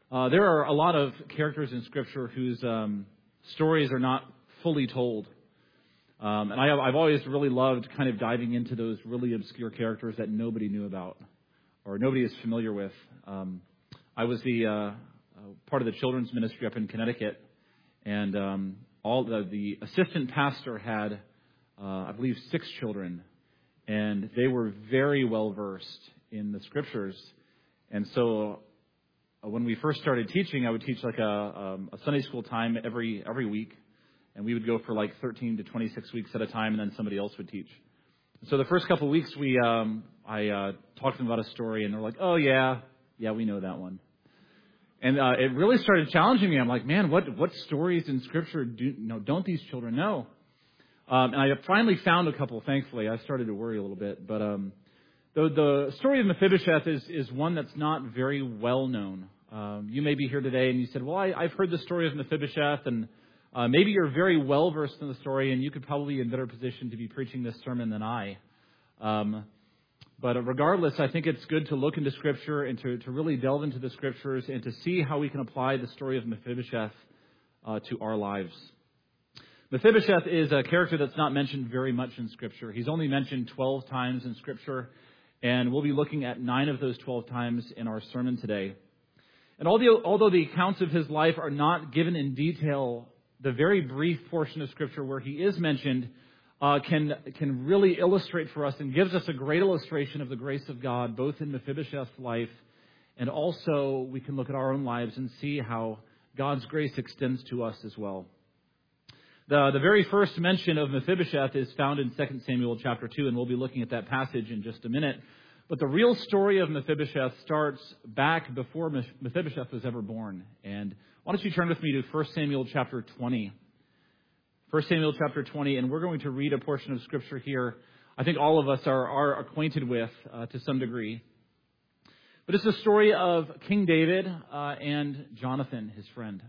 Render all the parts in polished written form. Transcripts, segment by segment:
There are a lot of characters in Scripture whose stories are not fully told. And I've always really loved kind of diving into those really obscure characters that nobody knew about or nobody is familiar with. I was the part of the children's ministry up in Connecticut, and the assistant pastor had, I believe, 6 children, and they were very well versed in the Scriptures. And so when we first started teaching, I would teach like a Sunday school time every week, and we would go for like 13 to 26 weeks at a time, and then somebody else would teach. So the first couple of weeks, I talked to them about a story, and they're like, "Oh yeah, we know that one." And it really started challenging me. I'm like, man, what stories in Scripture don't these children know? And I finally found a couple. Thankfully, I started to worry a little bit, but the story of Mephibosheth is one that's not very well known. You may be here today and you said, well, I've heard the story of Mephibosheth, and maybe you're very well versed in the story, and you could probably be in a better position to be preaching this sermon than I. But regardless, I think it's good to look into Scripture and to really delve into the Scriptures and to see how we can apply the story of Mephibosheth to our lives. Mephibosheth is a character that's not mentioned very much in Scripture. He's only mentioned 12 times in Scripture, and we'll be looking at 9 of those 12 times in our sermon today. And although the accounts of his life are not given in detail, the very brief portion of Scripture where he is mentioned can really illustrate for us and gives us a great illustration of the grace of God, both in Mephibosheth's life, and also we can look at our own lives and see how God's grace extends to us as well. The very first mention of Mephibosheth is found in 2 Samuel chapter 2, and we'll be looking at that passage in just a minute. But the real story of Mephibosheth starts back before Mephibosheth was ever born. And why don't you turn with me to 1 Samuel chapter 20. 1 Samuel chapter 20, and we're going to read a portion of Scripture here I think all of us are acquainted with to some degree. But it's the story of King David and Jonathan, his friend.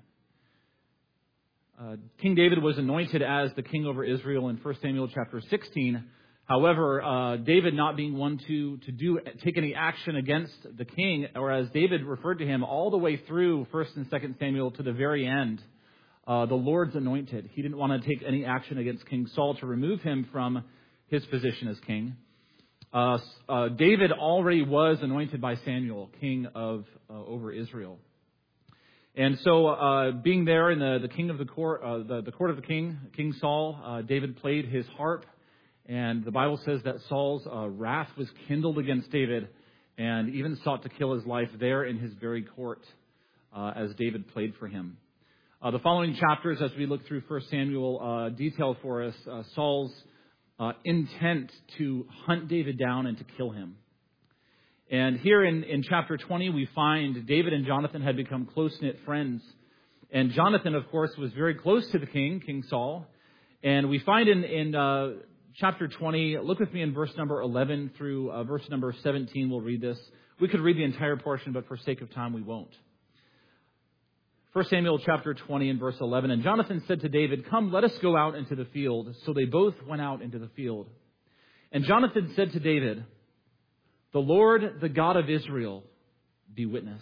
King David was anointed as the king over Israel in 1 Samuel chapter 16. However, David not being one to take any action against the king, or as David referred to him all the way through 1 and 2 Samuel to the very end, the Lord's anointed. He didn't want to take any action against King Saul to remove him from his position as king. David already was anointed by Samuel, king of over Israel. And so, being there in the king of the court of the king, King Saul, David played his harp, and the Bible says that Saul's wrath was kindled against David, and even sought to kill his life there in his very court, as David played for him. The following chapters, as we look through 1 Samuel, detail for us Saul's intent to hunt David down and to kill him. And here in chapter 20, we find David and Jonathan had become close-knit friends. And Jonathan, of course, was very close to the king, King Saul. And we find in chapter 20, look with me in verse number 11 through verse number 17. We'll read this. We could read the entire portion, but for sake of time, we won't. 1 Samuel chapter 20 and verse 11. And Jonathan said to David, "Come, let us go out into the field." So they both went out into the field. And Jonathan said to David, "The Lord, the God of Israel, be witness.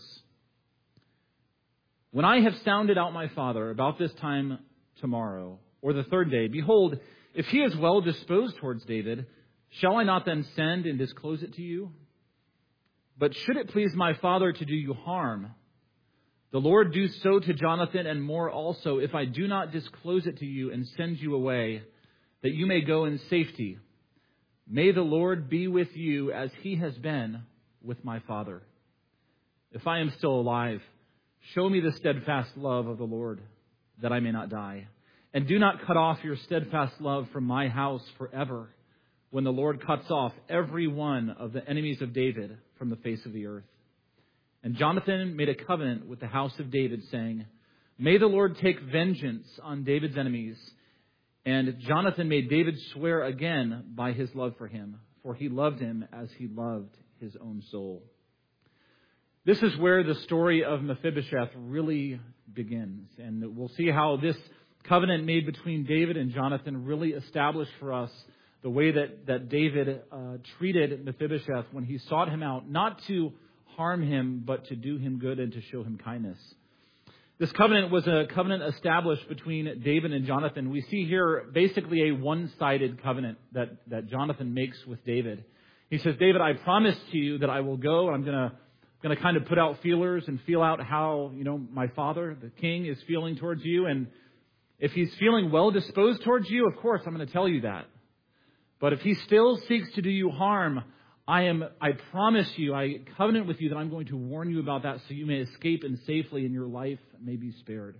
When I have sounded out my father about this time tomorrow, or the third day, behold, if he is well disposed towards David, shall I not then send and disclose it to you? But should it please my father to do you harm, the Lord do so to Jonathan and more also, if I do not disclose it to you and send you away, that you may go in safety. May the Lord be with you as he has been with my father. If I am still alive, show me the steadfast love of the Lord, that I may not die. And do not cut off your steadfast love from my house forever, when the Lord cuts off every one of the enemies of David from the face of the earth." And Jonathan made a covenant with the house of David, saying, "May the Lord take vengeance on David's enemies." And Jonathan made David swear again by his love for him, for he loved him as he loved his own soul. This is where the story of Mephibosheth really begins. And we'll see how this covenant made between David and Jonathan really established for us the way that David treated Mephibosheth when he sought him out, not to harm him, but to do him good and to show him kindness. This covenant was a covenant established between David and Jonathan. We see here basically a one-sided covenant that Jonathan makes with David. He says, David, I promise to you that I will go. I'm going to kind of put out feelers and feel out how, my father, the king, is feeling towards you. And if he's feeling well disposed towards you, of course, I'm going to tell you that. But if he still seeks to do you harm, I promise you, I covenant with you that I'm going to warn you about that so you may escape and safely and your life may be spared.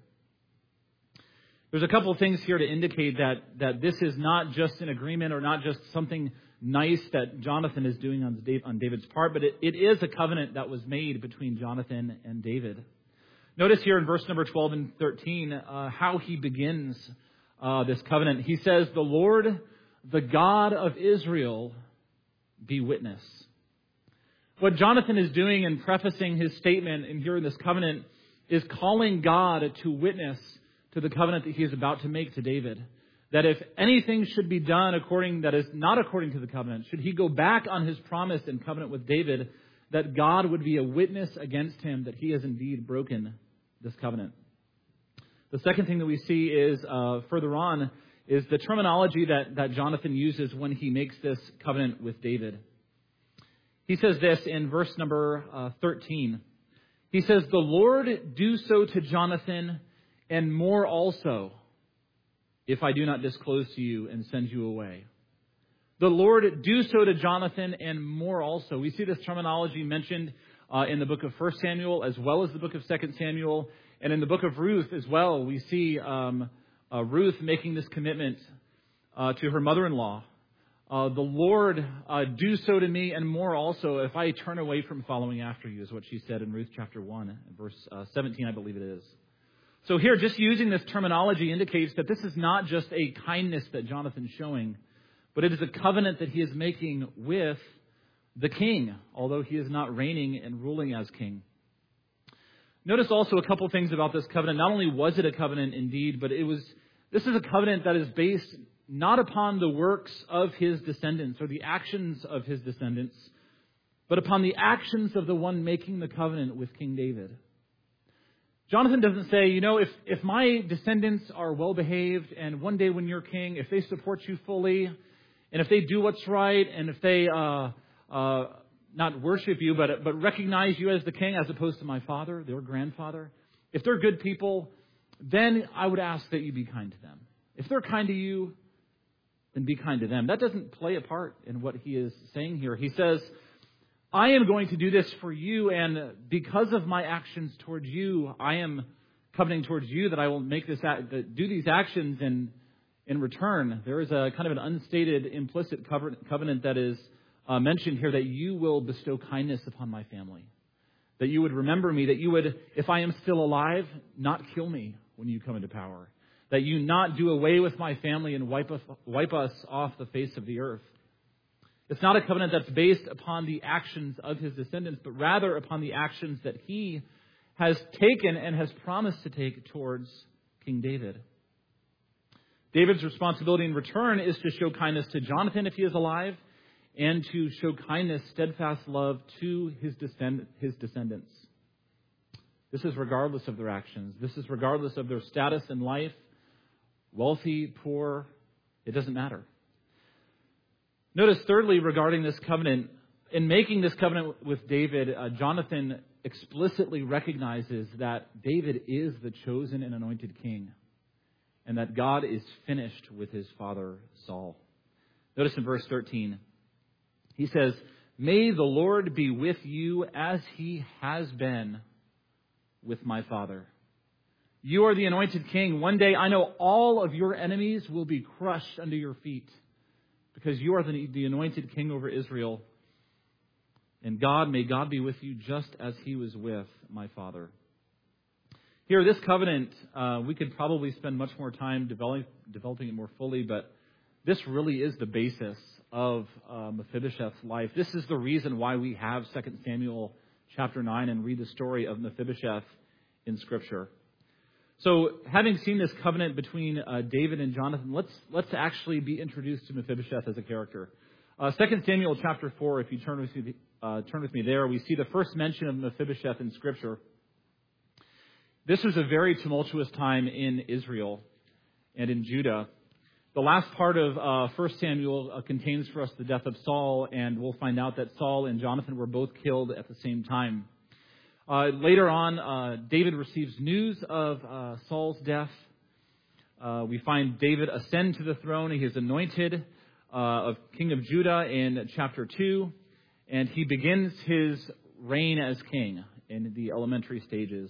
There's a couple of things here to indicate that this is not just an agreement or not just something nice that Jonathan is doing on David's part, but it is a covenant that was made between Jonathan and David. Notice here in verse number 12 and 13 how he begins this covenant. He says, the Lord, the God of Israel, be witness. What Jonathan is doing in prefacing his statement and here in this covenant is calling God to witness to the covenant that he is about to make to David. That if anything should be done that is not according to the covenant, should he go back on his promise and covenant with David, that God would be a witness against him that he has indeed broken this covenant. The second thing that we see is further on is the terminology that Jonathan uses when he makes this covenant with David. He says this in verse number 13. He says, the Lord do so to Jonathan and more also, if I do not disclose to you and send you away. The Lord do so to Jonathan and more also. We see this terminology mentioned in the book of 1 Samuel as well as the book of 2 Samuel. And in the book of Ruth as well, we see Ruth making this commitment to her mother-in-law. The Lord do so to me and more also if I turn away from following after you, is what she said in Ruth chapter 1, verse 17, I believe it is. So here, just using this terminology indicates that this is not just a kindness that Jonathan's showing, but it is a covenant that he is making with the king, although he is not reigning and ruling as king. Notice also a couple things about this covenant. Not only was it a covenant indeed, but this is a covenant that is based not upon the works of his descendants or the actions of his descendants, but upon the actions of the one making the covenant with King David. Jonathan doesn't say, if my descendants are well behaved and one day when you're king, if they support you fully and if they do what's right and if they not worship you, but recognize you as the king as opposed to my father, their grandfather. If they're good people, then I would ask that you be kind to them. If they're kind to you, then be kind to them. That doesn't play a part in what he is saying here. He says, I am going to do this for you, and because of my actions towards you, I am covenanting towards you that I will make do these actions in return. There is a kind of an unstated, implicit covenant that is mentioned here, that you will bestow kindness upon my family. That you would remember me, that you would, if I am still alive, not kill me when you come into power. That you not do away with my family and wipe us off the face of the earth. It's not a covenant that's based upon the actions of his descendants, but rather upon the actions that he has taken and has promised to take towards King David. David's responsibility in return is to show kindness to Jonathan if he is alive, and to show kindness, steadfast love to his descendants. This is regardless of their actions. This is regardless of their status in life, wealthy, poor, it doesn't matter. Notice thirdly, regarding this covenant, in making this covenant with David, Jonathan explicitly recognizes that David is the chosen and anointed king, and that God is finished with his father Saul. Notice in verse 13, he says, may the Lord be with you as he has been with my father. You are the anointed king. One day I know all of your enemies will be crushed under your feet, because you are the anointed king over Israel. And may God be with you just as he was with my father. Here, this covenant, we could probably spend much more time developing it more fully, but this really is the basis of Mephibosheth's life. This is the reason why we have 2 Samuel chapter 9 and read the story of Mephibosheth in Scripture. So, having seen this covenant between David and Jonathan, let's actually be introduced to Mephibosheth as a character. 2 Samuel chapter 4, if you turn turn with me there, we see the first mention of Mephibosheth in Scripture. This was a very tumultuous time in Israel and in Judah. The last part of 1 Samuel contains for us the death of Saul, and we'll find out that Saul and Jonathan were both killed at the same time. Later on, David receives news of Saul's death. We find David ascend to the throne. He is anointed of king of Judah in chapter 2, and he begins his reign as king in the elementary stages.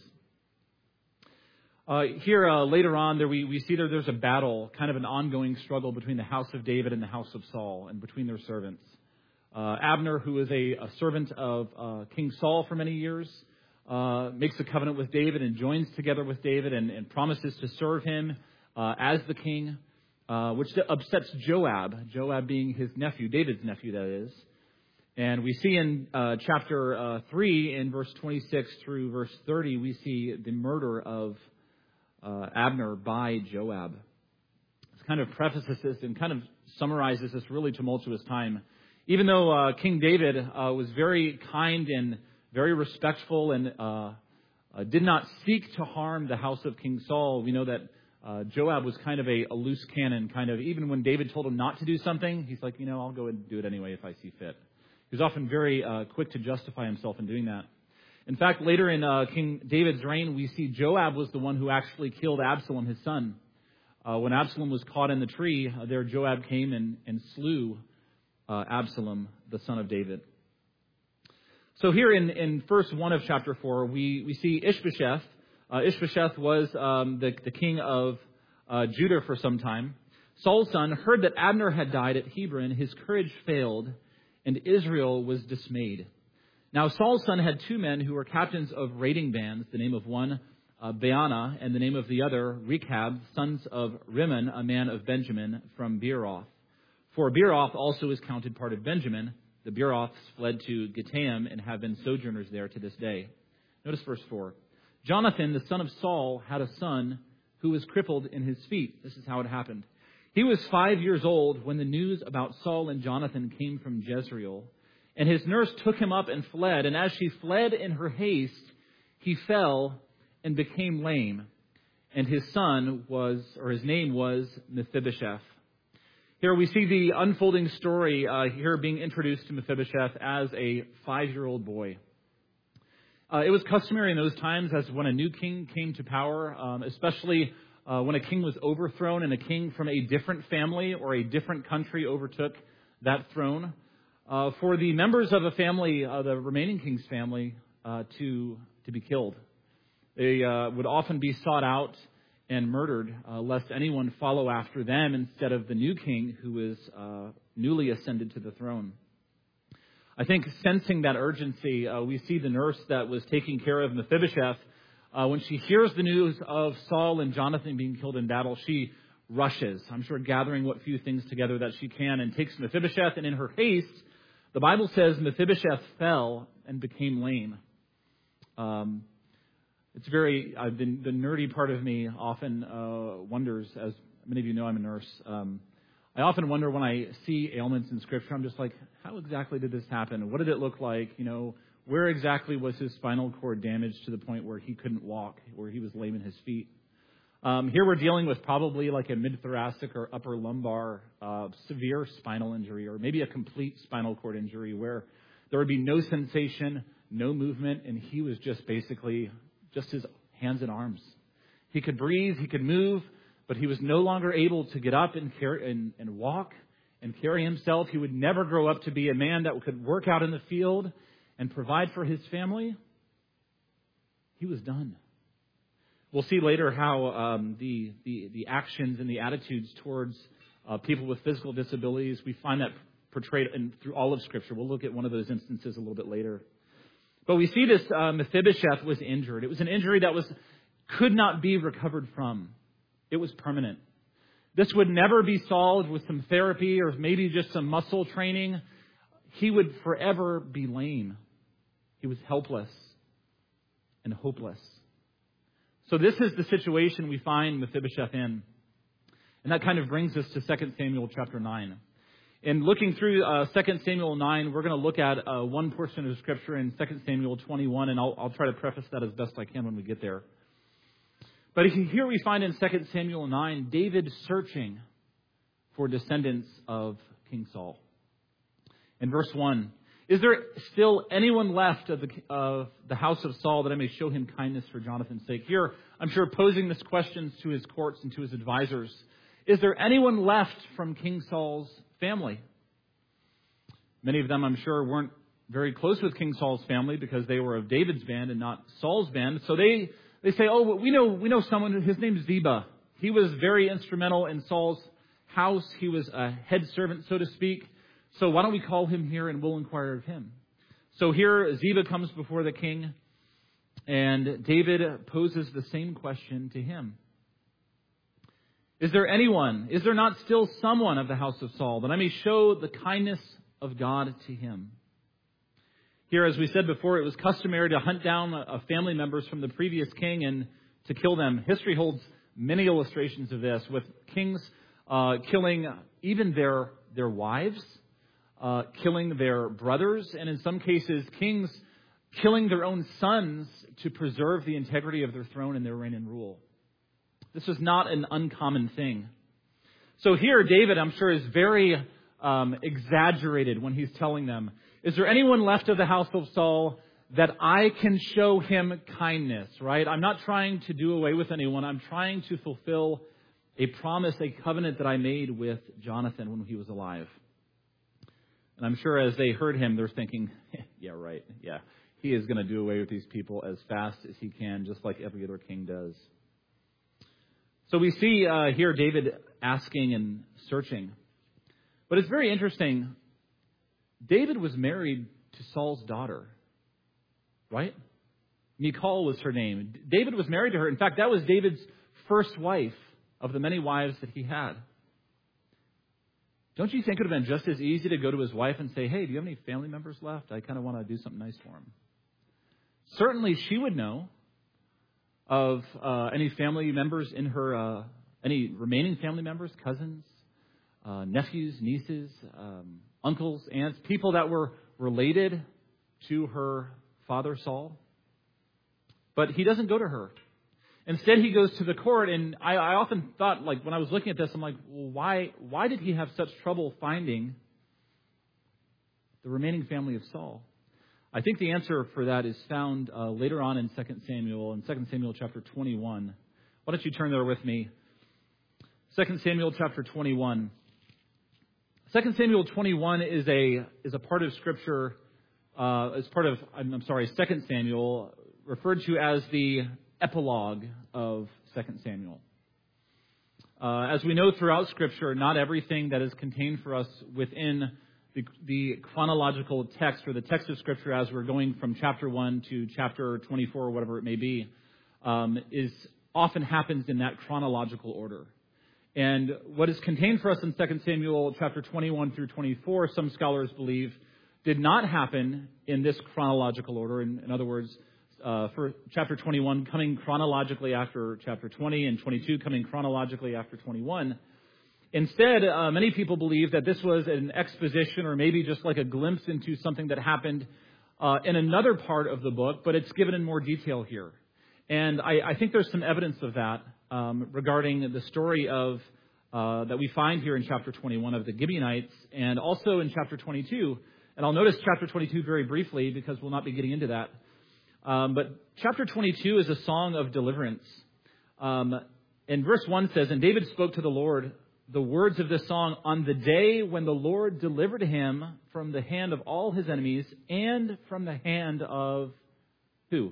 Here later on, we see there's a battle, kind of an ongoing struggle between the house of David and the house of Saul, and between their servants. Abner, who is a servant of King Saul for many years, makes a covenant with David and joins together with David and promises to serve him as the king, which upsets Joab being his nephew, David's nephew, that is. And we see in chapter 3, in verse 26 through verse 30, we see the murder of Abner by Joab. This kind of prefaces this and kind of summarizes this really tumultuous time. Even though King David was very kind and very respectful and did not seek to harm the house of King Saul, we know that Joab was kind of a loose cannon, kind of, even when David told him not to do something, he's like, I'll go and do it anyway if I see fit. He was often very quick to justify himself in doing that. In fact, later in King David's reign, we see Joab was the one who actually killed Absalom, his son. When Absalom was caught in the tree, there Joab came and slew Absalom, the son of David. So here in verse 1 of chapter 4, we see Ishbosheth. Ishbosheth was the king of Judah for some time. Saul's son heard that Abner had died at Hebron. His courage failed, and Israel was dismayed. Now Saul's son had two men who were captains of raiding bands, the name of one Baanah, and the name of the other Rechab, sons of Rimmon, a man of Benjamin, from Beeroth. For Beeroth also is counted part of Benjamin. The Beeroths fled to Gittaim and have been sojourners there to this day. Notice verse 4. Jonathan, the son of Saul, had a son who was crippled in his feet. This is how it happened. He was 5 years old when the news about Saul and Jonathan came from Jezreel. And his nurse took him up and fled. And as she fled in her haste, he fell and became lame. And his name was Mephibosheth. Here we see the unfolding story here being introduced to Mephibosheth as a 5-year-old boy. It was customary in those times, as when a new king came to power, especially when a king was overthrown and a king from a different family or a different country overtook that throne, for the members of a family, the remaining king's family, to be killed. They would often be sought out and murdered, lest anyone follow after them instead of the new king who is newly ascended to the throne. I think sensing that urgency, we see the nurse that was taking care of Mephibosheth. When she hears the news of Saul and Jonathan being killed in battle, she rushes, I'm sure gathering what few things together that she can, and takes Mephibosheth, and in her haste, the Bible says Mephibosheth fell and became lame. It's very, the nerdy part of me often wonders, as many of you know I'm a nurse, I often wonder when I see ailments in Scripture, I'm just like, how exactly did this happen? What did it look like? Where exactly was his spinal cord damaged to the point where he couldn't walk, where he was lame in his feet? Here we're dealing with probably like a mid-thoracic or upper lumbar severe spinal injury, or maybe a complete spinal cord injury where there would be no sensation, no movement, and he was just basically just his hands and arms. He could breathe, he could move, but he was no longer able to get up and walk and carry himself. He would never grow up to be a man that could work out in the field and provide for his family. He was done. We'll see later how the actions and the attitudes towards people with physical disabilities, we find that portrayed through all of Scripture. We'll look at one of those instances a little bit later. But we see this Mephibosheth was injured. It was an injury that could not be recovered from. It was permanent. This would never be solved with some therapy or maybe just some muscle training. He would forever be lame. He was helpless and hopeless. So this is the situation we find Mephibosheth in. And that kind of brings us to 2 Samuel chapter 9. In looking through 2 Samuel 9, we're going to look at one portion of Scripture in 2 Samuel 21, and I'll try to preface that as best I can when we get there. But here we find in 2 Samuel 9, David searching for descendants of King Saul. In verse 1, is there still anyone left of the house of Saul that I may show him kindness for Jonathan's sake? Here, I'm sure posing this question to his courts and to his advisors. Is there anyone left from King Saul's family? Many of them, I'm sure, weren't very close with King Saul's family because they were of David's band and not Saul's band. So they say, oh, we know someone, his name's Ziba. He was very instrumental in Saul's house. He was a head servant, so to speak. So why don't we call him here and we'll inquire of him. So here Ziba comes before the king, and David poses the same question to him. Is there not still someone of the house of Saul that I may show the kindness of God to him? Here, as we said before, it was customary to hunt down family members from the previous king and to kill them. History holds many illustrations of this, with kings killing even their wives, killing their brothers, and in some cases, kings killing their own sons to preserve the integrity of their throne and their reign and rule. This is not an uncommon thing. So here, David, I'm sure, is very exaggerated when he's telling them, is there anyone left of the house of Saul that I can show him kindness, right? I'm not trying to do away with anyone. I'm trying to fulfill a promise, a covenant that I made with Jonathan when he was alive. And I'm sure as they heard him, they're thinking, yeah, right. Yeah, he is going to do away with these people as fast as he can, just like every other king does. So we see here David asking and searching. But it's very interesting. David was married to Saul's daughter, right? Michal was her name. David was married to her. In fact, that was David's first wife of the many wives that he had. Don't you think it would have been just as easy to go to his wife and say, hey, do you have any family members left? I kind of want to do something nice for him. Certainly she would know of any family members in her, any remaining family members, cousins, nephews, nieces, uncles, aunts, people that were related to her father Saul. But he doesn't go to her. Instead, he goes to the court, and I often thought, like, when I was looking at this, I'm like, well, why did he have such trouble finding the remaining family of Saul? I think the answer for that is found later on in 2 Samuel chapter 21. Why don't you turn there with me? 2 Samuel chapter 21. 2 Samuel 21 is a part of Scripture, is part of, 2 Samuel, referred to as the epilogue of 2 Samuel. As we know throughout Scripture, not everything that is contained for us within the chronological text or the text of Scripture as we're going from chapter 1 to chapter 24 or whatever it may be, is often happens in that chronological order. And what is contained for us in 2 Samuel chapter 21 through 24, some scholars believe, did not happen in this chronological order. In other words, for chapter 21 coming chronologically after chapter 20 and 22 coming chronologically after 21. Instead, many people believe that this was an exposition or maybe just like a glimpse into something that happened in another part of the book, but it's given in more detail here. And I think there's some evidence of that regarding the story of that we find here in chapter 21 of the Gibeonites and also in chapter 22. And I'll notice chapter 22 very briefly because we'll not be getting into that. But chapter 22 is a song of deliverance. And verse 1 says, and David spoke to the Lord the words of this song on the day when the Lord delivered him from the hand of all his enemies and from the hand of who?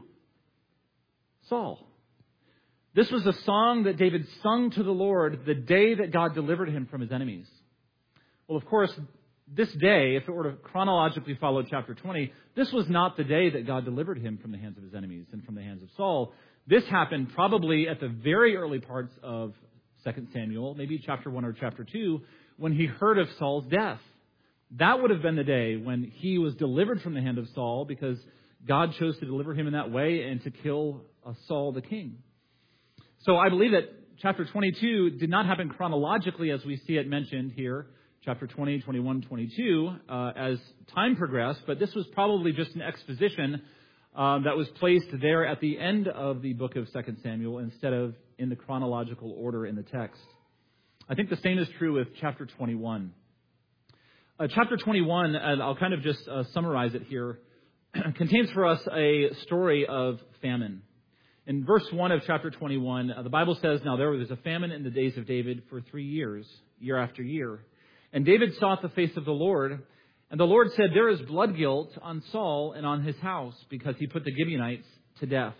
Saul. This was a song that David sung to the Lord the day that God delivered him from his enemies. Well, of course, this day, if it were to chronologically follow chapter 20, this was not the day that God delivered him from the hands of his enemies and from the hands of Saul. This happened probably at the very early parts of 2 Samuel, maybe chapter 1 or chapter 2, when he heard of Saul's death. That would have been the day when he was delivered from the hand of Saul because God chose to deliver him in that way and to kill Saul the king. So I believe that chapter 22 did not happen chronologically as we see it mentioned here. chapter 20, 21, 22, as time progressed, but this was probably just an exposition that was placed there at the end of the book of 2 Samuel instead of in the chronological order in the text. I think the same is true with chapter 21. Chapter 21, and I'll kind of just summarize it here, contains for us a story of famine. In verse 1 of chapter 21, the Bible says, "Now there was a famine in the days of David for 3 years, year after year. And David sought the face of the Lord, and the Lord said, 'There is blood guilt on Saul and on his house, because he put the Gibeonites to death.'"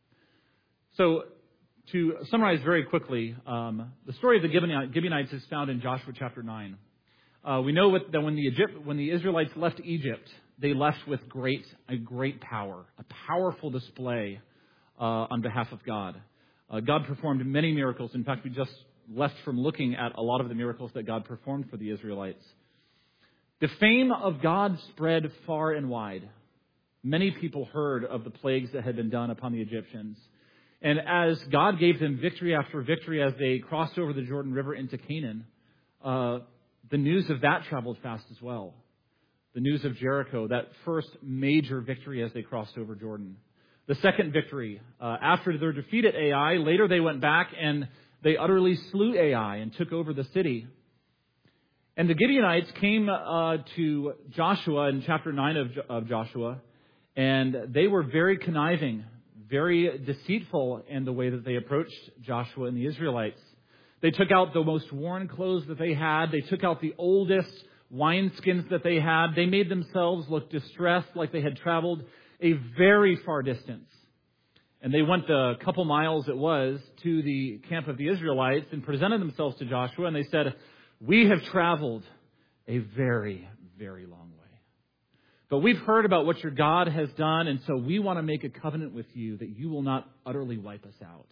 So, to summarize very quickly, the story of the Gibeonites is found in Joshua chapter 9. We know that when the Israelites left Egypt, they left with a great power, a powerful display on behalf of God. God performed many miracles. In fact, we just left from looking at a lot of the miracles that God performed for the Israelites. The fame of God spread far and wide. Many people heard of the plagues that had been done upon the Egyptians. And as God gave them victory after victory as they crossed over the Jordan River into Canaan, the news of that traveled fast as well. The news of Jericho, that first major victory as they crossed over Jordan. The second victory, after their defeat at Ai, later they went back and they utterly slew Ai and took over the city. And the Gibeonites came to Joshua in chapter 9 of Joshua, and they were very conniving, very deceitful in the way that they approached Joshua and the Israelites. They took out the most worn clothes that they had. They took out the oldest wineskins that they had. They made themselves look distressed, like they had traveled a very far distance. And they went the couple miles it was to the camp of the Israelites and presented themselves to Joshua. And they said, "We have traveled a very, very long way. But we've heard about what your God has done. And so we want to make a covenant with you that you will not utterly wipe us out."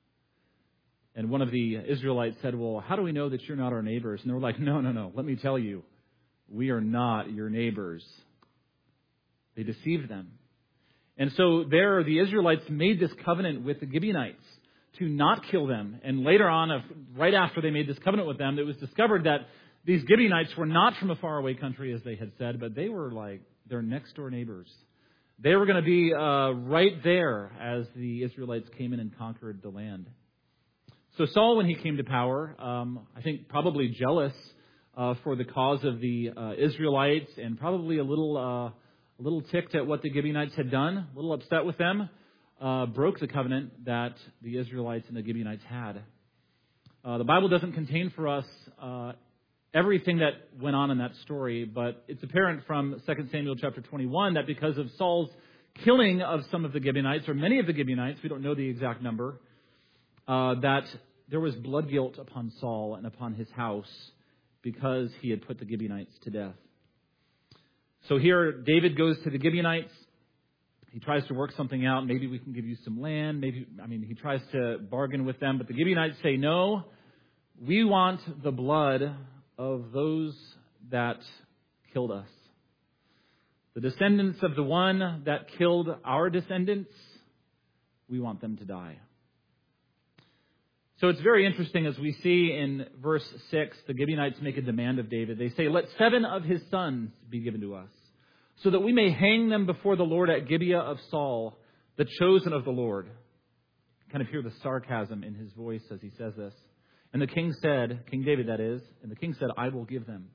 And one of the Israelites said, "Well, how do we know that you're not our neighbors?" And they were like, No. Let me tell you, we are not your neighbors. They deceived them. And so there, the Israelites made this covenant with the Gibeonites to not kill them. And later on, right after they made this covenant with them, it was discovered that these Gibeonites were not from a faraway country, as they had said, but they were like their next door neighbors. They were going to be right there as the Israelites came in and conquered the land. So Saul, when he came to power, I think probably jealous for the cause of the Israelites, and probably a little ticked at what the Gibeonites had done, a little upset with them, broke the covenant that the Israelites and the Gibeonites had. The Bible doesn't contain for us everything that went on in that story, but it's apparent from 2 Samuel chapter 21 that because of Saul's killing of some of the Gibeonites, or many of the Gibeonites, we don't know the exact number, that there was blood guilt upon Saul and upon his house because he had put the Gibeonites to death. So here, David goes to the Gibeonites. He tries to work something out. Maybe we can give you some land. He tries to bargain with them. But the Gibeonites say, "No, we want the blood of those that killed us. The descendants of the one that killed our descendants, we want them to die." So it's very interesting as we see in verse 6, the Gibeonites make a demand of David. They say, "Let 7 of his sons be given to us, so that we may hang them before the Lord at Gibeah of Saul, the chosen of the Lord." Kind of hear the sarcasm in his voice as he says this. And the king said, King David that is, and the king said, "I will give them."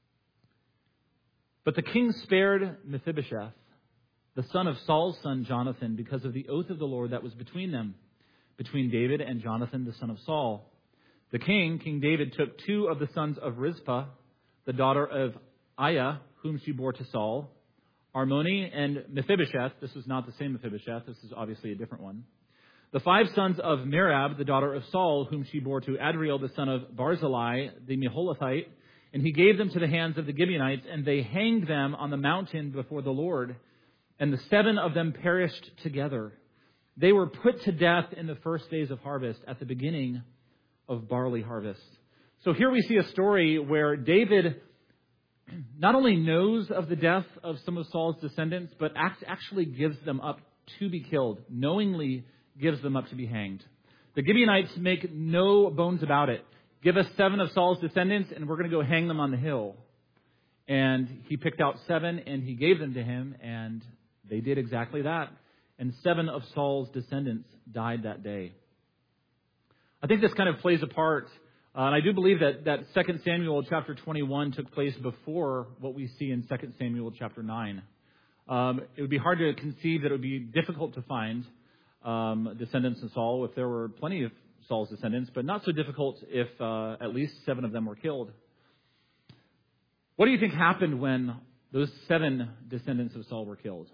But the king spared Mephibosheth, the son of Saul's son Jonathan, because of the oath of the Lord that was between them, between David and Jonathan, the son of Saul. The king, King David, took 2 of the sons of Rizpah, the daughter of Aiah, whom she bore to Saul, Armoni and Mephibosheth. This is not the same Mephibosheth. This is obviously a different one. The 5 sons of Merab, the daughter of Saul, whom she bore to Adriel, the son of Barzillai, the Meholathite. And he gave them to the hands of the Gibeonites, and they hanged them on the mountain before the Lord. And the 7 of them perished together. They were put to death in the first days of harvest, at the beginning of barley harvest. So here we see a story where David not only knows of the death of some of Saul's descendants, but actually gives them up to be killed, knowingly gives them up to be hanged. The Gibeonites make no bones about it. give us 7 of Saul's descendants and we're going to go hang them on the hill. And he picked out 7 and he gave them to him, and they did exactly that. And 7 of Saul's descendants died that day. I think this kind of plays a part, and I do believe that 2 Samuel chapter 21 took place before what we see in 2 Samuel chapter 9. It would be hard to conceive that it would be difficult to find descendants of Saul if there were plenty of Saul's descendants, but not so difficult if at least 7 of them were killed. What do you think happened when those 7 descendants of Saul were killed?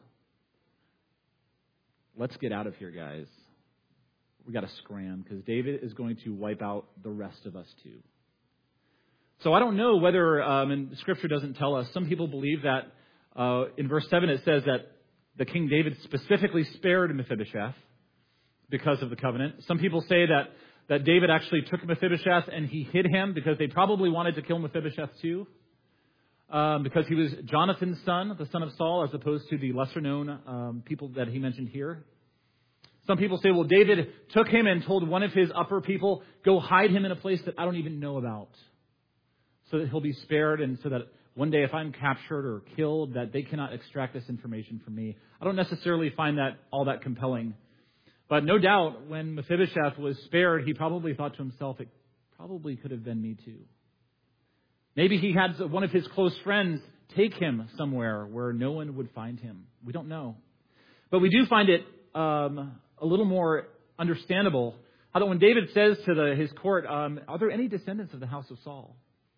Let's get out of here, guys. We got to scram because David is going to wipe out the rest of us too. So I don't know whether, and Scripture doesn't tell us, some people believe that in verse 7 it says that the King David specifically spared Mephibosheth because of the covenant. Some people say that David actually took Mephibosheth and he hid him because they probably wanted to kill Mephibosheth too. Because he was Jonathan's son, the son of Saul, as opposed to the lesser-known people that he mentioned here. Some people say, well, David took him and told one of his upper people, go hide him in a place that I don't even know about, so that he'll be spared, and so that one day if I'm captured or killed, that they cannot extract this information from me. I don't necessarily find that all that compelling. But no doubt, when Mephibosheth was spared, he probably thought to himself, it probably could have been me too. Maybe he had one of his close friends take him somewhere where no one would find him. We don't know. But we do find it a little more understandable how that when David says to his court, are there any descendants of the house of Saul?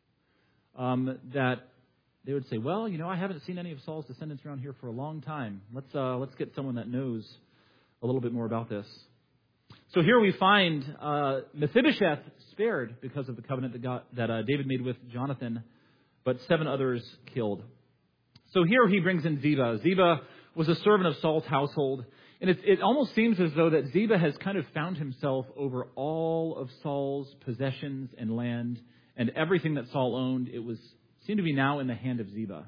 That they would say, well, I haven't seen any of Saul's descendants around here for a long time. Let's get someone that knows a little bit more about this. So here we find Mephibosheth spared because of the covenant that David made with Jonathan, but 7 others killed. So here he brings in Ziba. Ziba was a servant of Saul's household, and it almost seems as though that Ziba has kind of found himself over all of Saul's possessions and land, and everything that Saul owned. Seemed to be now in the hand of Ziba.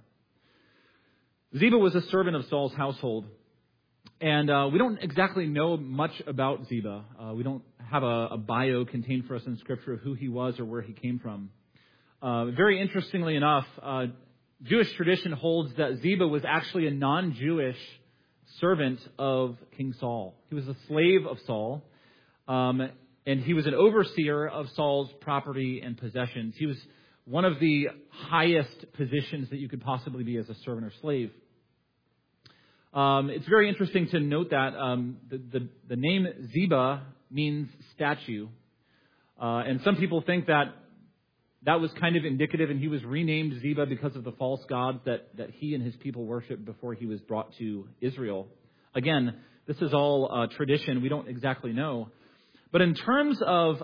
Ziba was a servant of Saul's household. And we don't exactly know much about Ziba. We don't have a bio contained for us in Scripture of who he was or where he came from. Very interestingly enough, Jewish tradition holds that Ziba was actually a non-Jewish servant of King Saul. He was a slave of Saul, and he was an overseer of Saul's property and possessions. He was one of the highest positions that you could possibly be as a servant or slave. It's very interesting to note that the name Ziba means statue. And some people think that was kind of indicative, and he was renamed Ziba because of the false gods that he and his people worshipped before he was brought to Israel. Again, this is all tradition. We don't exactly know. But in terms of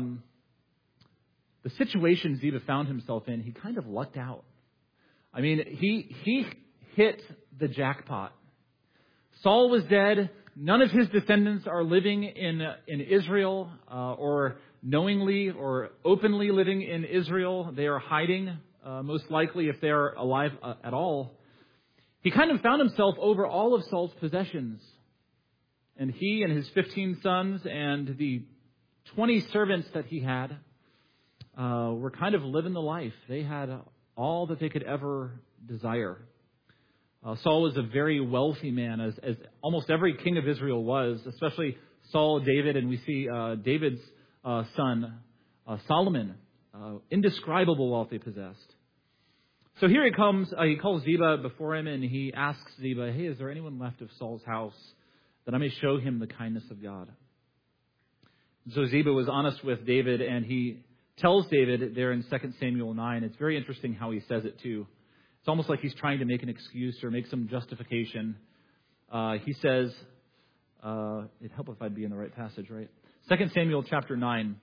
the situation Ziba found himself in, he kind of lucked out. I mean, he hit the jackpot. Saul was dead. None of his descendants are living in Israel or knowingly or openly living in Israel. They are hiding, most likely if they're alive at all. He kind of found himself over all of Saul's possessions. And he and his 15 sons and the 20 servants that he had were kind of living the life. They had all that they could ever desire. Saul was a very wealthy man, as almost every king of Israel was, especially Saul, David, and we see David's son, Solomon, indescribable wealth they possessed. So here he comes, he calls Ziba before him, and he asks Ziba, hey, is there anyone left of Saul's house that I may show him the kindness of God? So Ziba was honest with David, and he tells David there in 2 Samuel 9. It's very interesting how he says it too. It's almost like he's trying to make an excuse or make some justification. He says, it'd help if I'd be in the right passage, right? 2 Samuel chapter 9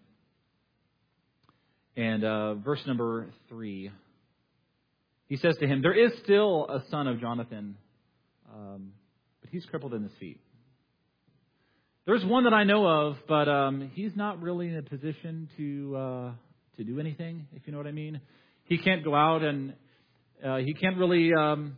and verse number 3. He says to him, there is still a son of Jonathan, but he's crippled in his feet. There's one that I know of, but he's not really in a position to do anything, if you know what I mean. He can't go out and he can't really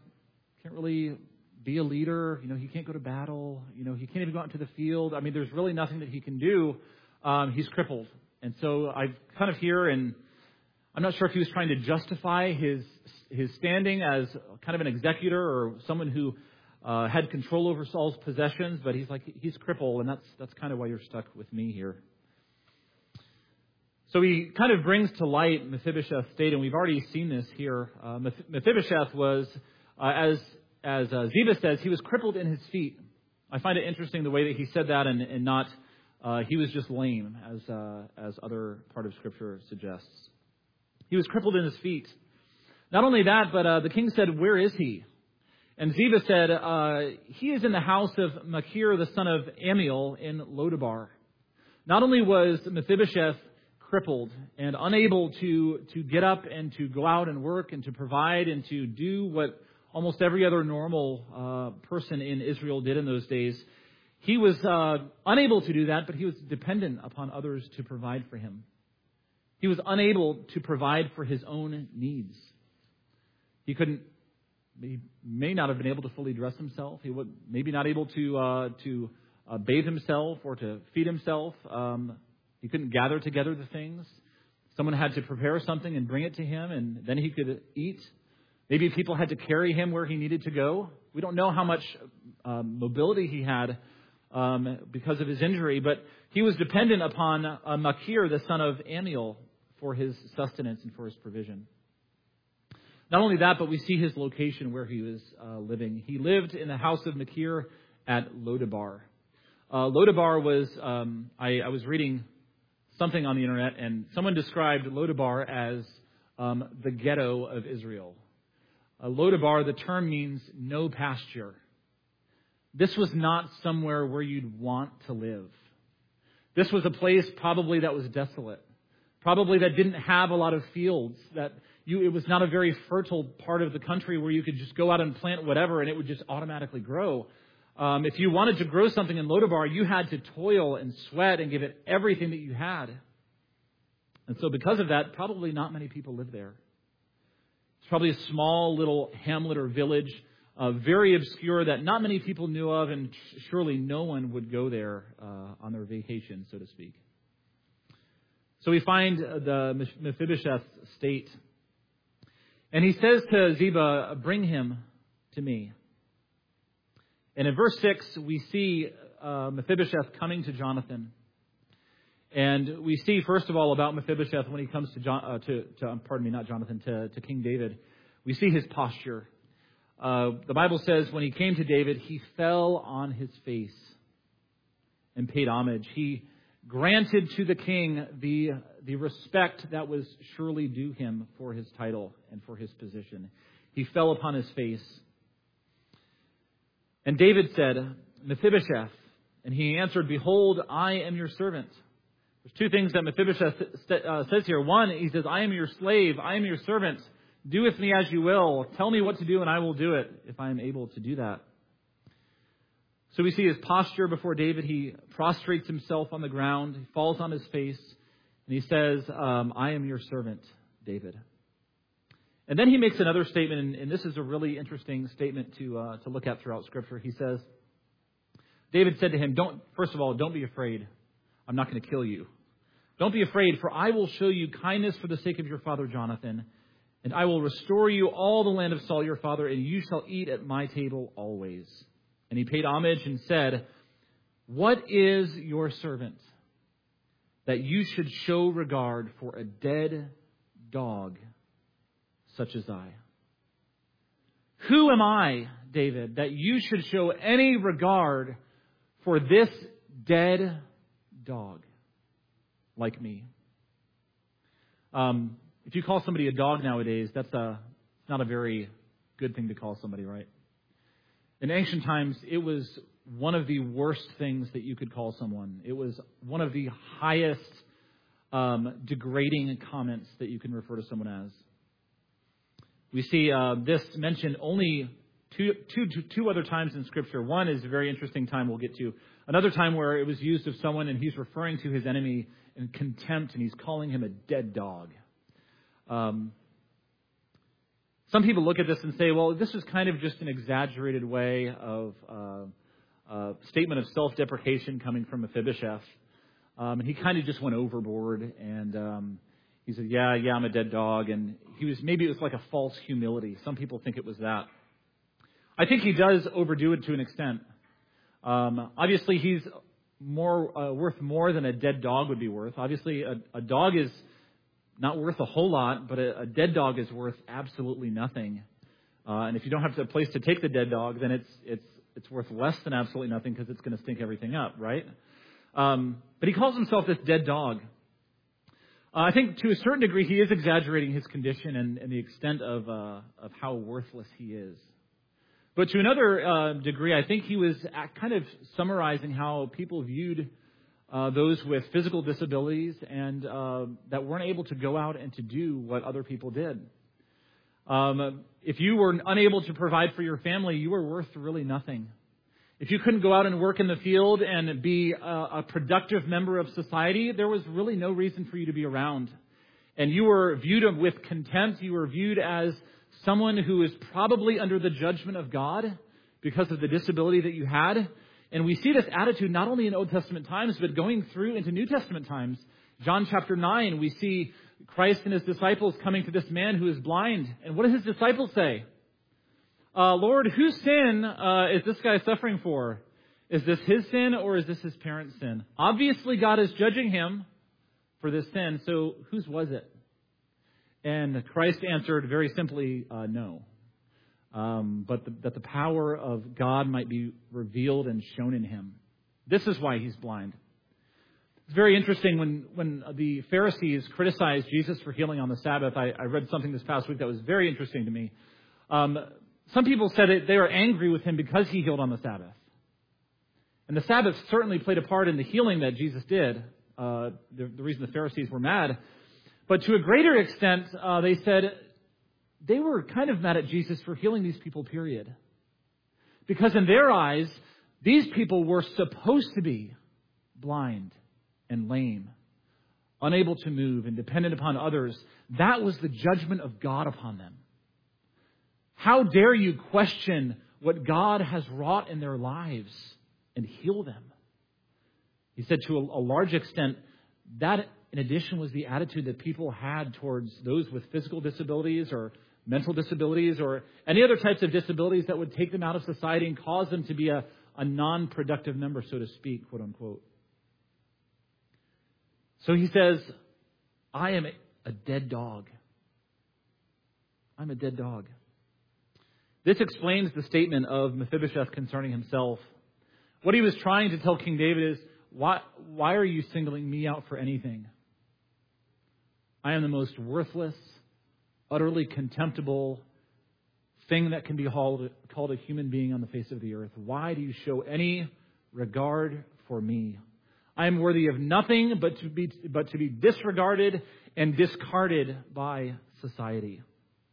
be a leader. He can't go to battle. He can't even go out into the field. I mean, there's really nothing that he can do. He's crippled. And so I kind of hear, and I'm not sure if he was trying to justify his standing as kind of an executor or someone who had control over Saul's possessions, but he's like, he's crippled, and that's kind of why you're stuck with me here. So he kind of brings to light Mephibosheth's state, and we've already seen this here. Mephibosheth was, as Ziba says, he was crippled in his feet. I find it interesting the way that he said that, and not he was just lame, as other part of Scripture suggests. He was crippled in his feet. Not only that, but the king said, "Where is he?" And Ziba said, "He is in the house of Machir, the son of Amiel, in Lodabar." Not only was Mephibosheth crippled and unable to get up and to go out and work and to provide and to do what almost every other normal person in Israel did in those days, he was unable to do that, but he was dependent upon others to provide for him. He was unable to provide for his own needs. He may not have been able to fully dress himself. He would maybe not able to bathe himself or to feed himself. He couldn't gather together the things. Someone had to prepare something and bring it to him, and then he could eat. Maybe people had to carry him where he needed to go. We don't know how much mobility he had because of his injury, but he was dependent upon Machir, the son of Amiel, for his sustenance and for his provision. Not only that, but we see his location where he was living. He lived in the house of Machir at Lodabar. Lodabar was, I was reading something on the internet, and someone described Lodabar as the ghetto of Israel. Lodabar, the term means no pasture. This was not somewhere where you'd want to live. This was a place probably that was desolate, probably that didn't have a lot of fields, it was not a very fertile part of the country where you could just go out and plant whatever and it would just automatically grow. If you wanted to grow something in Lodabar, you had to toil and sweat and give it everything that you had. And so because of that, probably not many people lived there. It's probably a small little hamlet or village, very obscure, that not many people knew of, and surely no one would go there on their vacation, so to speak. So we find the Mephibosheth state. And he says to Ziba, "Bring him to me." And in verse 6, we see Mephibosheth coming to Jonathan. And we see, first of all, about Mephibosheth when he comes to King David. We see his posture. The Bible says when he came to David, he fell on his face and paid homage. He granted to the king the respect that was surely due him for his title and for his position. He fell upon his face. And David said, "Mephibosheth." And he answered, "Behold, I am your servant." There's two things that Mephibosheth says here. One, he says, "I am your slave. I am your servant. Do with me as you will. Tell me what to do and I will do it if I am able to do that." So we see his posture before David. He prostrates himself on the ground. He falls on his face. And he says, "I am your servant, David." And then he makes another statement, and this is a really interesting statement to look at throughout Scripture. He says, David said to him, first of all, don't be afraid. I'm not going to kill you. Don't be afraid, for I will show you kindness for the sake of your father Jonathan, and I will restore you all the land of Saul your father, and you shall eat at my table always. And he paid homage and said, "What is your servant, that you should show regard for a dead dog such as I? Who am I, David, that you should show any regard for this dead dog like me?" If you call somebody a dog nowadays, that's not a very good thing to call somebody, right? In ancient times, it was one of the worst things that you could call someone. It was one of the highest degrading comments that you can refer to someone as. We see this mentioned only two other times in Scripture. One is a very interesting time we'll get to. Another time where it was used of someone and he's referring to his enemy in contempt and he's calling him a dead dog. Some people look at this and say, well, this is kind of just an exaggerated way of statement of self-deprecation coming from Mephibosheth. And he kind of just went overboard, and he said, yeah, I'm a dead dog. And maybe it was like a false humility. Some people think it was that. I think he does overdo it to an extent. Obviously, he's worth more than a dead dog would be worth. Obviously, a dog is not worth a whole lot, but a dead dog is worth absolutely nothing. And if you don't have a place to take the dead dog, then it's worth less than absolutely nothing because it's going to stink everything up, right? But he calls himself this dead dog. I think to a certain degree he is exaggerating his condition and the extent of how worthless he is. But to another degree, I think he was kind of summarizing how people viewed those with physical disabilities and that weren't able to go out and to do what other people did. If you were unable to provide for your family, you were worth really nothing. If you couldn't go out and work in the field and be a productive member of society, there was really no reason for you to be around. And you were viewed with contempt. You were viewed as someone who is probably under the judgment of God because of the disability that you had. And we see this attitude not only in Old Testament times, but going through into New Testament times. John chapter 9, we see Christ and his disciples coming to this man who is blind. And what do his disciples say? Lord, whose sin is this guy suffering for? Is this his sin or is this his parents' sin? Obviously, God is judging him for this sin. So whose was it? And Christ answered very simply, no. But that the power of God might be revealed and shown in him. This is why he's blind. It's very interesting when the Pharisees criticized Jesus for healing on the Sabbath. I read something this past week that was very interesting to me. Some people said they were angry with him because he healed on the Sabbath. And the Sabbath certainly played a part in the healing that Jesus did. The reason the Pharisees were mad. But to a greater extent, they said they were kind of mad at Jesus for healing these people, period. Because in their eyes, these people were supposed to be blind and lame, unable to move and dependent upon others. That was the judgment of God upon them. How dare you question what God has wrought in their lives and heal them? He said to a large extent, that in addition was the attitude that people had towards those with physical disabilities or mental disabilities or any other types of disabilities that would take them out of society and cause them to be a non-productive member, so to speak, quote unquote. So he says, I am a dead dog. I'm a dead dog. This explains the statement of Mephibosheth concerning himself. What he was trying to tell King David is, why are you singling me out for anything? I am the most worthless, utterly contemptible thing that can be called a human being on the face of the earth. Why do you show any regard for me? I am worthy of nothing but to be disregarded and discarded by society.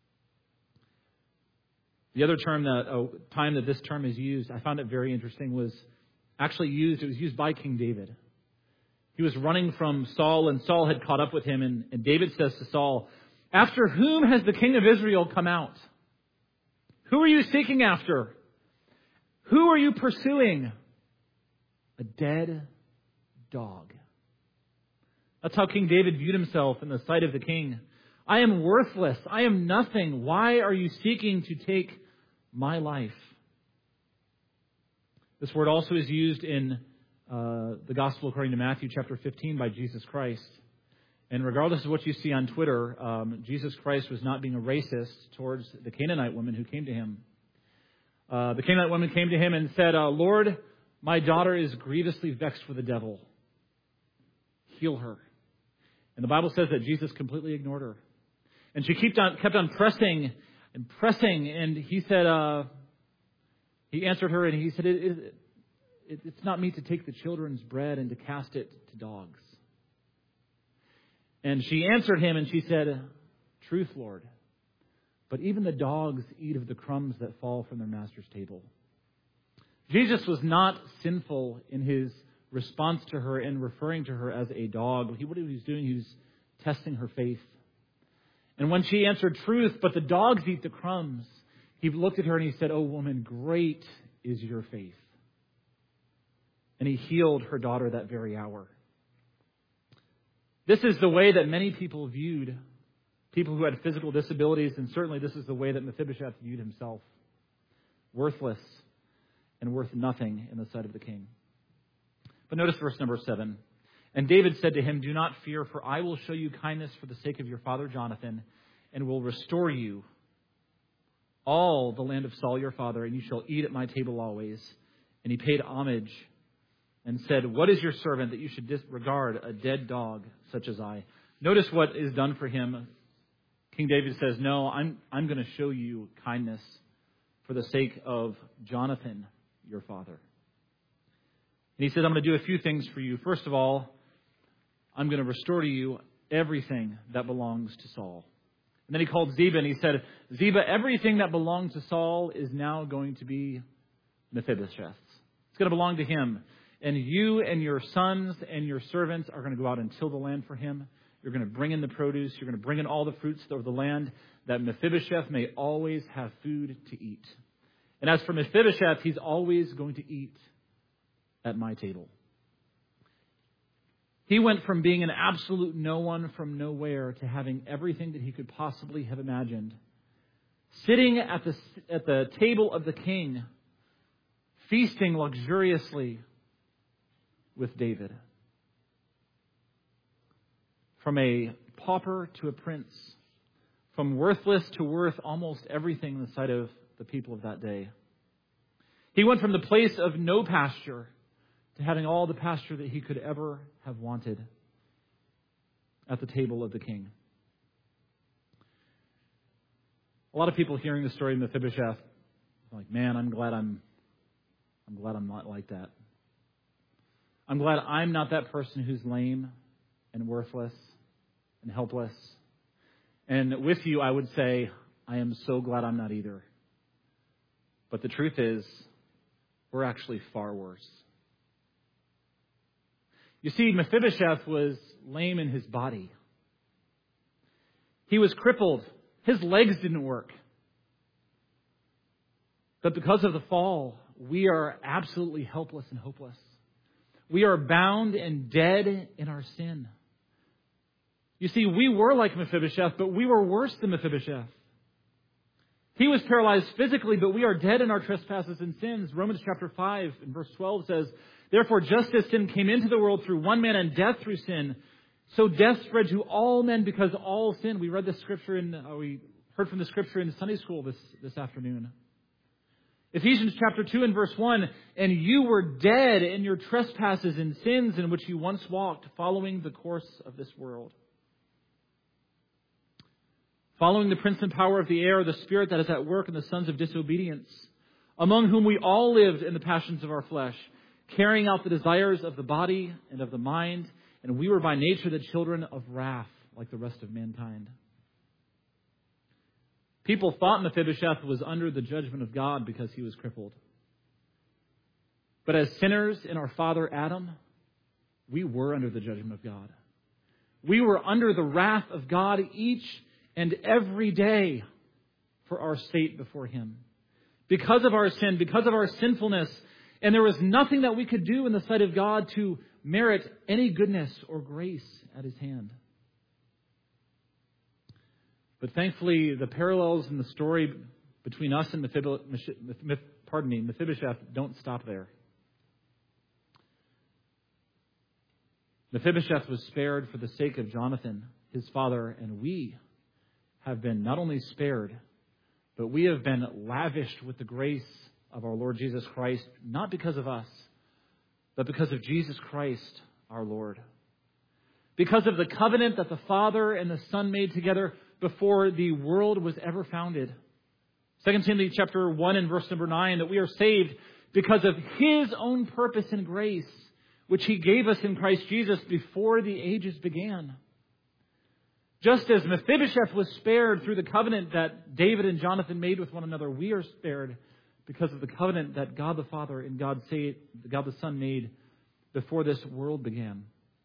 The other time that this term is used, I found it very interesting, was used by King David. He was running from Saul, and Saul had caught up with him, and David says to Saul, after whom has the king of Israel come out? Who are you seeking after? Who are you pursuing? A dead dog. That's how King David viewed himself in the sight of the king. I am worthless. I am nothing. Why are you seeking to take my life? This word also is used in the Gospel according to Matthew chapter 15 by Jesus Christ. And regardless of what you see on Twitter, Jesus Christ was not being a racist towards the Canaanite woman who came to him. The Canaanite woman came to him and said, Lord, my daughter is grievously vexed with the devil. Heal her. And the Bible says that Jesus completely ignored her. And she kept on pressing and pressing. And he said, he answered her and he said, it's not meet to take the children's bread and to cast it to dogs. And she answered him and she said, truth, Lord, but even the dogs eat of the crumbs that fall from their master's table. Jesus was not sinful in his response to her and referring to her as a dog. What he was doing, he was testing her faith. And when she answered truth, but the dogs eat the crumbs, he looked at her and he said, oh woman, great is your faith. And he healed her daughter that very hour. This is the way that many people viewed people who had physical disabilities, and certainly this is the way that Mephibosheth viewed himself. Worthless and worth nothing in the sight of the king. But notice verse number 7. And David said to him, "Do not fear, for I will show you kindness for the sake of your father Jonathan, and will restore you all the land of Saul your father, and you shall eat at my table always." And he paid homage and said, "What is your servant that you should disregard a dead dog such as I?" Notice what is done for him. King David says, "No, I'm going to show you kindness for the sake of Jonathan, your father." And he says, "I'm going to do a few things for you. First of all, I'm going to restore to you everything that belongs to Saul." And then he called Ziba and he said, "Ziba, everything that belonged to Saul is now going to be Mephibosheth's. It's going to belong to him. And you and your sons and your servants are going to go out and till the land for him. You're going to bring in the produce. You're going to bring in all the fruits of the land, that Mephibosheth may always have food to eat. And as for Mephibosheth, he's always going to eat at my table." He went from being an absolute no one from nowhere to having everything that he could possibly have imagined. Sitting at the table of the king, feasting luxuriously with David. From a pauper to a prince. From worthless to worth almost everything in the sight of the people of that day. He went from the place of no pasture to having all the pasture that he could ever have wanted at the table of the king. A lot of people hearing the story of Mephibosheth are like, "Man, I'm glad I'm not like that. I'm glad I'm not that person who's lame and worthless and helpless." And with you, I would say, I am so glad I'm not either. But the truth is, we're actually far worse. You see, Mephibosheth was lame in his body. He was crippled. His legs didn't work. But because of the fall, we are absolutely helpless and hopeless. We are bound and dead in our sin. You see, we were like Mephibosheth, but we were worse than Mephibosheth. He was paralyzed physically, but we are dead in our trespasses and sins. Romans chapter 5 and verse 12 says, "Therefore, just as sin came into the world through one man and death through sin, so death spread to all men because all sin." We read the scripture we heard from the scripture in Sunday school this afternoon. Ephesians chapter 2 and verse 1, "And you were dead in your trespasses and sins in which you once walked, following the course of this world." Following the prince and power of the air, the spirit that is at work in the sons of disobedience, among whom we all lived in the passions of our flesh, carrying out the desires of the body and of the mind, and we were by nature the children of wrath, like the rest of mankind. People thought Mephibosheth was under the judgment of God because he was crippled. But as sinners in our father Adam, we were under the judgment of God. We were under the wrath of God each and every day for our state before him. Because of our sin, because of our sinfulness, and there was nothing that we could do in the sight of God to merit any goodness or grace at his hand. But thankfully, the parallels in the story between us and Mephibosheth don't stop there. Mephibosheth was spared for the sake of Jonathan, his father, and we have been not only spared, but we have been lavished with the grace of our Lord Jesus Christ, not because of us, but because of Jesus Christ, our Lord. Because of the covenant that the Father and the Son made together before the world was ever founded. 2 Timothy chapter 1 and verse number 9, that we are saved because of his own purpose and grace, which he gave us in Christ Jesus before the ages began. Just as Mephibosheth was spared through the covenant that David and Jonathan made with one another, we are spared because of the covenant that God the Father and God the Son made before this world began.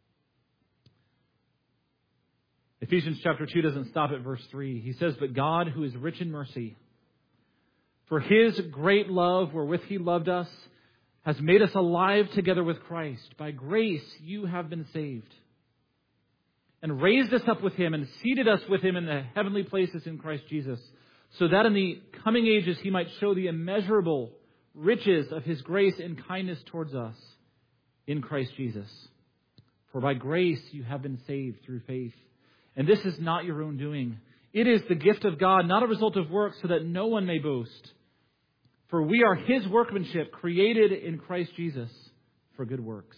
Ephesians chapter 2 doesn't stop at verse 3. He says, "But God, who is rich in mercy, for his great love wherewith he loved us, has made us alive together with Christ. By grace you have been saved. and raised us up with him and seated us with him in the heavenly places in Christ Jesus, so that in the coming ages he might show the immeasurable riches of his grace and kindness towards us in Christ Jesus. For by grace you have been saved through faith. And this is not your own doing. It is the gift of God, not a result of works, so that no one may boast. For we are his workmanship, created in Christ Jesus for good works.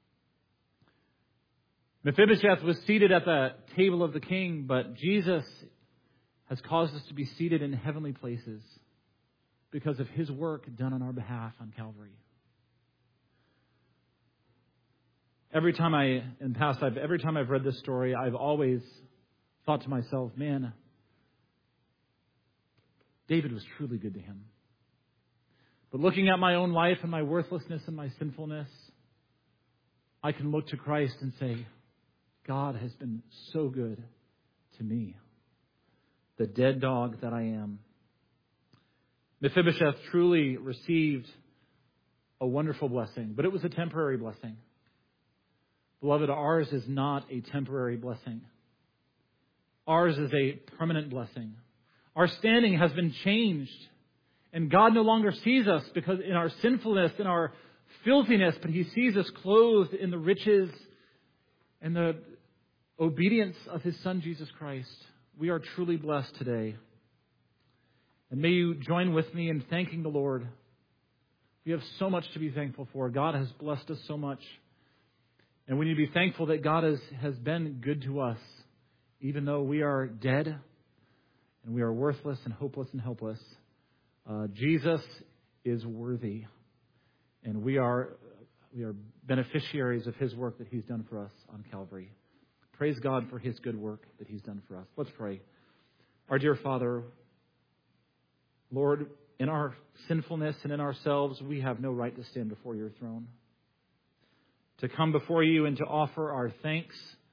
Mephibosheth was seated at the table of the king, but Jesus has caused us to be seated in heavenly places because of his work done on our behalf on Calvary. Every time I've read this story, I've always thought to myself, man, David was truly good to him. But looking at my own life and my worthlessness and my sinfulness, I can look to Christ and say, God has been so good to me, the dead dog that I am. Mephibosheth truly received a wonderful blessing, but it was a temporary blessing. Beloved, ours is not a temporary blessing. Ours is a permanent blessing. Our standing has been changed, and God no longer sees us because in our sinfulness, in our filthiness, but he sees us clothed in the riches and the obedience of his Son, Jesus Christ. We are truly blessed today. And may you join with me in thanking the Lord. We have so much to be thankful for. God has blessed us so much. And we need to be thankful that God has been good to us, even though we are dead and we are worthless and hopeless and helpless. Jesus is worthy, and we are beneficiaries of his work that he's done for us on Calvary. Praise God for his good work that he's done for us. Let's pray. Our dear Father, Lord, in our sinfulness and in ourselves, we have no right to stand before your throne, to come before you and to offer our thanks.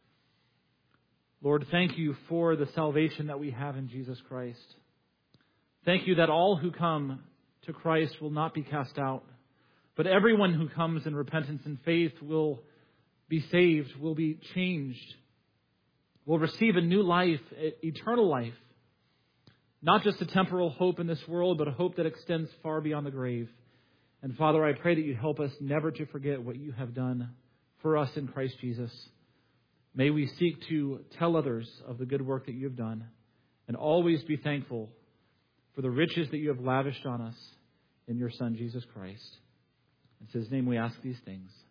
Lord, thank you for the salvation that we have in Jesus Christ. Thank you that all who come to Christ will not be cast out, but everyone who comes in repentance and faith will be saved, will be changed, will receive a new life, eternal life. Not just a temporal hope in this world, but a hope that extends far beyond the grave. And Father, I pray that you help us never to forget what you have done for us in Christ Jesus. May we seek to tell others of the good work that you have done and always be thankful for the riches that you have lavished on us in your Son, Jesus Christ. In his name we ask these things.